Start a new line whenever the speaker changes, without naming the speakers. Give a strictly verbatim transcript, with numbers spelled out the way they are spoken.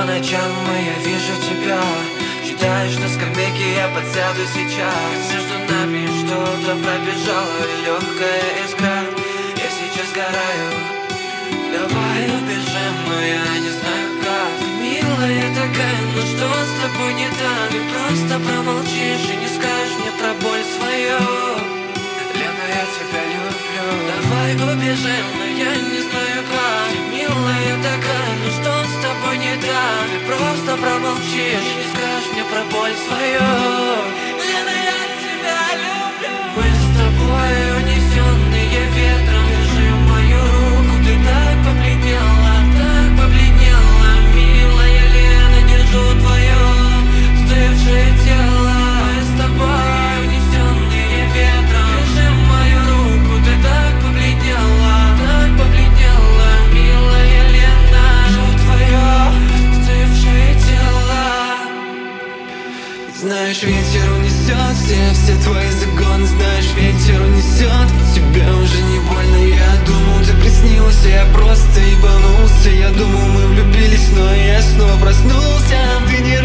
ночам, и я вижу тебя. Считаешь, на скамейке я подсяду сейчас. Между нами что-то пробежало, легкая искра. Я сейчас сгораю. Давай убежим, но я не знаю как. Милая такая, ну что с тобой не так? Ты просто промолчишь и не скажешь мне про боль свою. Лена, я тебя люблю. Давай убежим, но я не знаю как. Ты милая такая, ну что с тобой не так? Ты просто промолчишь и не скажешь мне про боль свою. Лена, я тебя люблю. Мы с тобой унесенные ветром. Держи мою руку, ты так побледнела, так побледнела. Милая Лена, держу твое остывшее тело. Мы с тобой унесенные ветром. Держи мою руку, ты так побледнела, так побледнела. Милая Лена, держу твое остывшее тело.
Знаешь, ветер унесет все, все твои загоны. Знаешь, ветер унесет. Тебе уже не больно, я думал, ты приснился. Я просто ебанулся. Я думал, мы влюбились, но я снова проснулся. Ты не